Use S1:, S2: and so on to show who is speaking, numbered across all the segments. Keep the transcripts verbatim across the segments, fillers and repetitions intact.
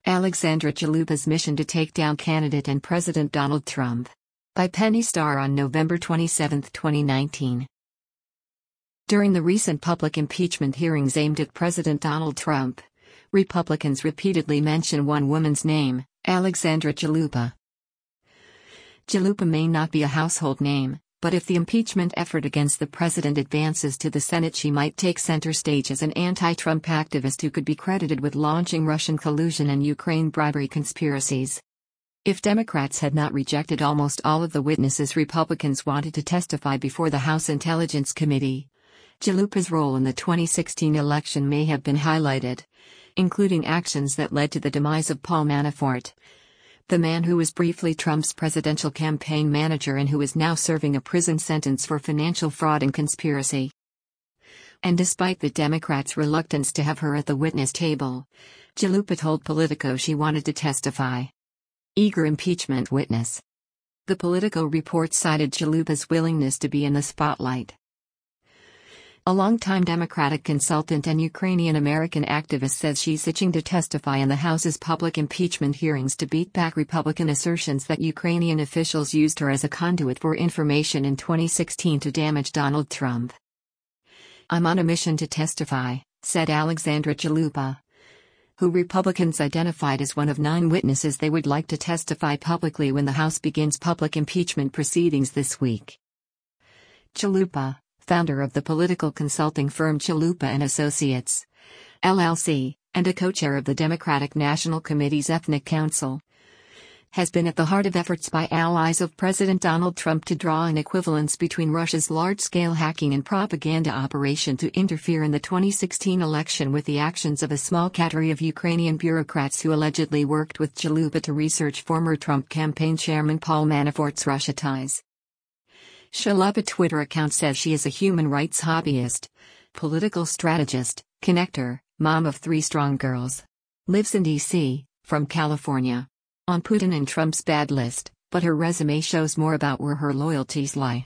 S1: Alexandra Chalupa's mission to take down candidate and President Donald Trump. By Penny Starr on November twenty-seventh, twenty nineteen. During the recent public impeachment hearings aimed at President Donald Trump, Republicans repeatedly mention one woman's name, Alexandra Chalupa. Chalupa may not be a household name, but if the impeachment effort against the president advances to the Senate, she might take center stage as an anti-Trump activist who could be credited with launching Russian collusion and Ukraine bribery conspiracies. If Democrats had not rejected almost all of the witnesses Republicans wanted to testify before the House Intelligence Committee, Chalupa's role in the twenty sixteen election may have been highlighted, including actions that led to the demise of Paul Manafort, the man who was briefly Trump's presidential campaign manager and who is now serving a prison sentence for financial fraud and conspiracy. And despite the Democrats' reluctance to have her at the witness table, Chalupa told Politico she wanted to testify. Eager impeachment witness. The Politico report cited Chalupa's willingness to be in the spotlight. A longtime Democratic consultant and Ukrainian-American activist says she's itching to testify in the House's public impeachment hearings to beat back Republican assertions that Ukrainian officials used her as a conduit for information in twenty sixteen to damage Donald Trump. "I'm on a mission to testify," said Alexandra Chalupa, who Republicans identified as one of nine witnesses they would like to testify publicly when the House begins public impeachment proceedings this week. Chalupa, founder of the political consulting firm Chalupa and Associates, L L C, and a co-chair of the Democratic National Committee's Ethnic Council, has been at the heart of efforts by allies of President Donald Trump to draw an equivalence between Russia's large-scale hacking and propaganda operation to interfere in the twenty sixteen election with the actions of a small cadre of Ukrainian bureaucrats who allegedly worked with Chalupa to research former Trump campaign chairman Paul Manafort's Russia ties. Chalupa's Twitter account says she is a human rights hobbyist, political strategist, connector, mom of three strong girls. Lives in D C, from California. On Putin and Trump's bad list, but her resume shows more about where her loyalties lie.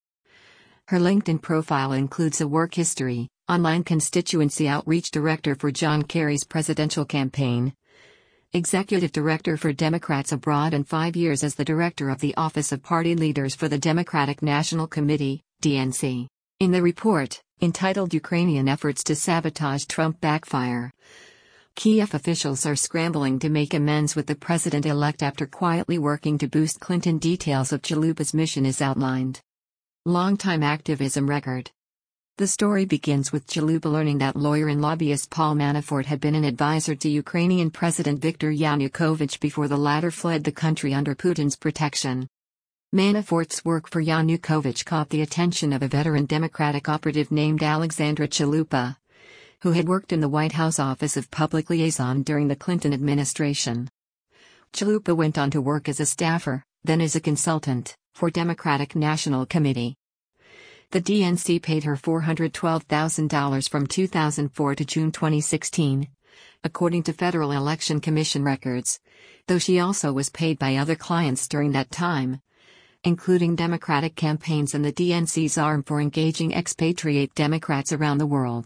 S1: Her LinkedIn profile includes a work history, online constituency outreach director for John Kerry's presidential campaign, executive director for Democrats Abroad, and five years as the director of the Office of Party Leaders for the Democratic National Committee, D N C. In the report, entitled Ukrainian Efforts to Sabotage Trump Backfire, Kiev officials are scrambling to make amends with the president-elect after quietly working to boost Clinton. Details of Chalupa's mission is outlined. Longtime activism record. The story begins with Chalupa learning that lawyer and lobbyist Paul Manafort had been an advisor to Ukrainian President Viktor Yanukovych before the latter fled the country under Putin's protection. Manafort's work for Yanukovych caught the attention of a veteran Democratic operative named Alexandra Chalupa, who had worked in the White House Office of Public Liaison during the Clinton administration. Chalupa went on to work as a staffer, then as a consultant, for Democratic National Committee. The D N C paid her four hundred twelve thousand dollars from two thousand four to June twenty sixteen, according to Federal Election Commission records, though she also was paid by other clients during that time, including Democratic campaigns and the D N C's arm for engaging expatriate Democrats around the world.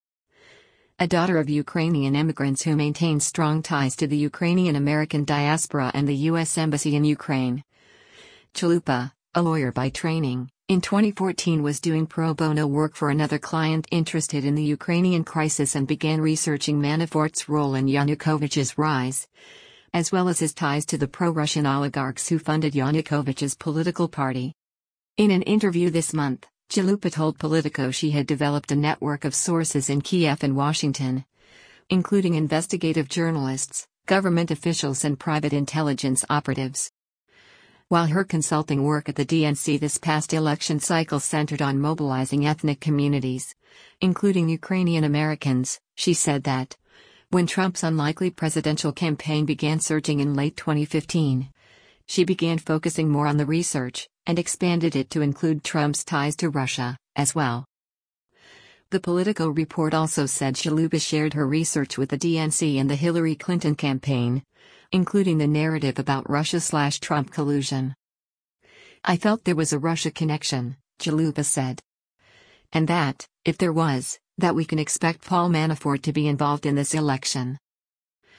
S1: A daughter of Ukrainian immigrants who maintains strong ties to the Ukrainian-American diaspora and the U S Embassy in Ukraine, Chalupa, a lawyer by training, in twenty fourteen was doing pro bono work for another client interested in the Ukrainian crisis and began researching Manafort's role in Yanukovych's rise, as well as his ties to the pro-Russian oligarchs who funded Yanukovych's political party. In an interview this month, Chalupa told Politico she had developed a network of sources in Kiev and Washington, including investigative journalists, government officials and private intelligence operatives. While her consulting work at the D N C this past election cycle centered on mobilizing ethnic communities, including Ukrainian Americans, she said that, when Trump's unlikely presidential campaign began surging in late twenty fifteen, she began focusing more on the research, and expanded it to include Trump's ties to Russia, as well. The Politico report also said Chalupa shared her research with the D N C and the Hillary Clinton campaign, including the narrative about Russia-slash-Trump collusion. "I felt there was a Russia connection," Chalupa said. "And that, if there was, that we can expect Paul Manafort to be involved in this election."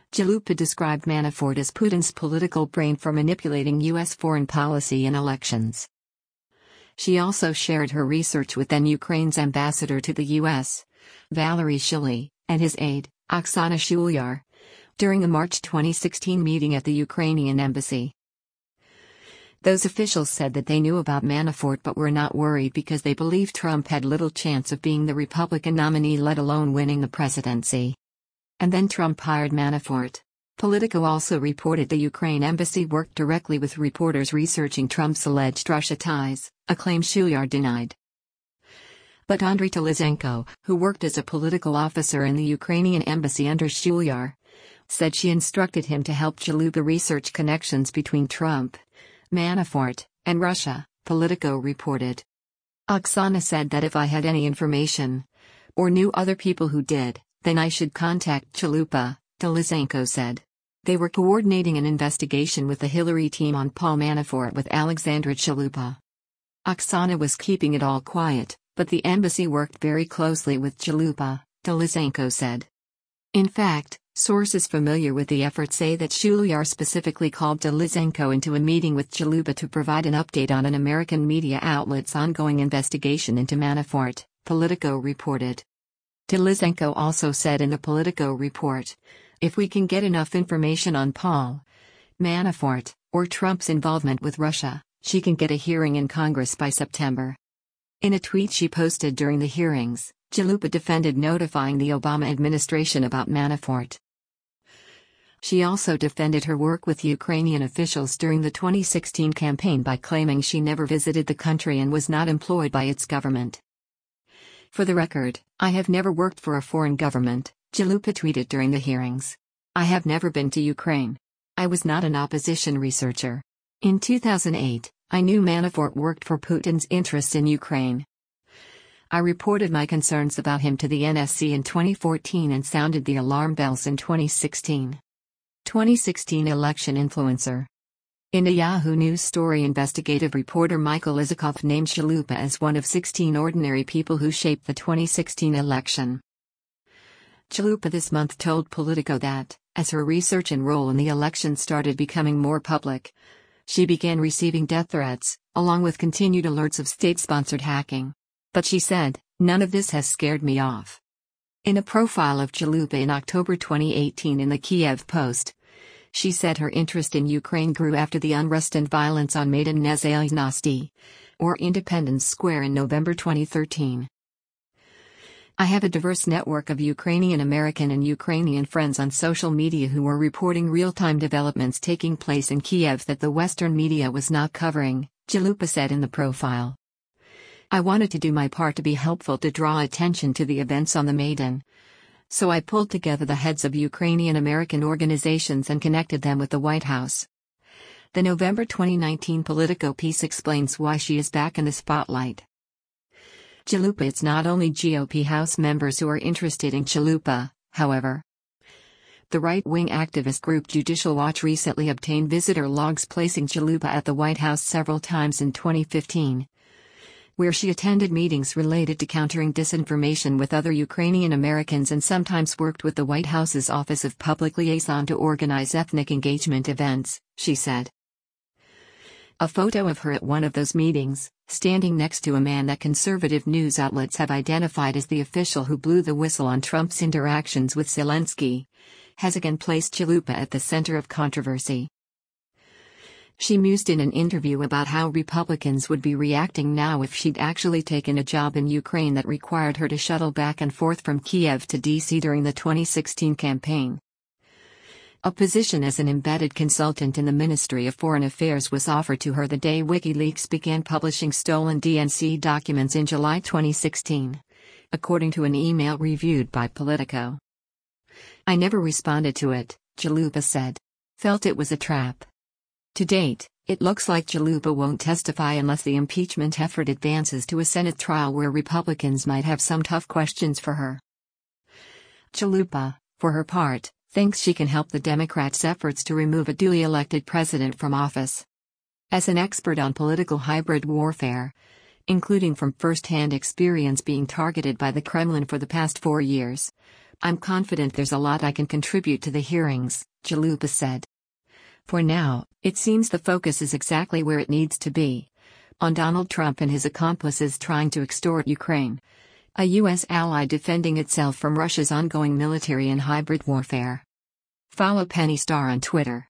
S1: Chalupa described Manafort as Putin's political brain for manipulating U S foreign policy and elections. She also shared her research with then Ukraine's ambassador to the U S, Valery Shiley, and his aide, Oksana Shulyar, during a March twenty sixteen meeting at the Ukrainian embassy. Those officials said that they knew about Manafort but were not worried because they believed Trump had little chance of being the Republican nominee, let alone winning the presidency. And then Trump hired Manafort. Politico also reported the Ukraine embassy worked directly with reporters researching Trump's alleged Russia ties, a claim Shulyar denied. But Andriy Telizenko, who worked as a political officer in the Ukrainian embassy under Shulyar, said she instructed him to help Chalupa research connections between Trump, Manafort, and Russia, Politico reported. Oksana said that if I had any information, or knew other people who did, then I should contact Chalupa, Telizenko said. They were coordinating an investigation with the Hillary team on Paul Manafort with Alexandra Chalupa. Oksana was keeping it all quiet, but the embassy worked very closely with Chalupa, Telizenko said. In fact, sources familiar with the effort say that Shulyar specifically called Telizenko into a meeting with Chalupa to provide an update on an American media outlet's ongoing investigation into Manafort, Politico reported. Telizenko also said in the Politico report, if we can get enough information on Paul Manafort, or Trump's involvement with Russia, she can get a hearing in Congress by September. In a tweet she posted during the hearings, Chalupa defended notifying the Obama administration about Manafort. She also defended her work with Ukrainian officials during the twenty sixteen campaign by claiming she never visited the country and was not employed by its government. For the record, I have never worked for a foreign government, Chalupa tweeted during the hearings. I have never been to Ukraine. I was not an opposition researcher. In two thousand eight, I knew Manafort worked for Putin's interests in Ukraine. I reported my concerns about him to the N S C in twenty fourteen and sounded the alarm bells in twenty sixteen. twenty sixteen election influencer. In a Yahoo News story, investigative reporter Michael Isikoff named Chalupa as one of sixteen ordinary people who shaped the twenty sixteen election. Chalupa this month told Politico that, as her research and role in the election started becoming more public, she began receiving death threats, along with continued alerts of state-sponsored hacking. But she said, none of this has scared me off. In a profile of Chalupa in October twenty eighteen in the Kiev Post, she said her interest in Ukraine grew after the unrest and violence on Maidan Nezalezhnosti, or Independence Square in November twenty thirteen. I have a diverse network of Ukrainian American and Ukrainian friends on social media who were reporting real-time developments taking place in Kiev that the Western media was not covering, Chalupa said in the profile. I wanted to do my part to be helpful to draw attention to the events on the Maidan. So I pulled together the heads of Ukrainian American organizations and connected them with the White House. The November twenty nineteen Politico piece explains why she is back in the spotlight. Chalupa. It's not only G O P House members who are interested in Chalupa, however. The right-wing activist group Judicial Watch recently obtained visitor logs placing Chalupa at the White House several times in twenty fifteen. Where she attended meetings related to countering disinformation with other Ukrainian Americans and sometimes worked with the White House's Office of Public Liaison to organize ethnic engagement events, she said. A photo of her at one of those meetings, standing next to a man that conservative news outlets have identified as the official who blew the whistle on Trump's interactions with Zelensky, has again placed Chalupa at the center of controversy. She mused in an interview about how Republicans would be reacting now if she'd actually taken a job in Ukraine that required her to shuttle back and forth from Kiev to D C during the twenty sixteen campaign. A position as an embedded consultant in the Ministry of Foreign Affairs was offered to her the day WikiLeaks began publishing stolen D N C documents in July twenty sixteen, according to an email reviewed by Politico. I never responded to it, Chalupa said. Felt it was a trap. To date, it looks like Chalupa won't testify unless the impeachment effort advances to a Senate trial where Republicans might have some tough questions for her. Chalupa, for her part, thinks she can help the Democrats' efforts to remove a duly elected president from office. As an expert on political hybrid warfare, including from first-hand experience being targeted by the Kremlin for the past four years, I'm confident there's a lot I can contribute to the hearings, Chalupa said. For now, it seems the focus is exactly where it needs to be. On Donald Trump and his accomplices trying to extort Ukraine, a U S ally defending itself from Russia's ongoing military and hybrid warfare. Follow Penny Starr on Twitter.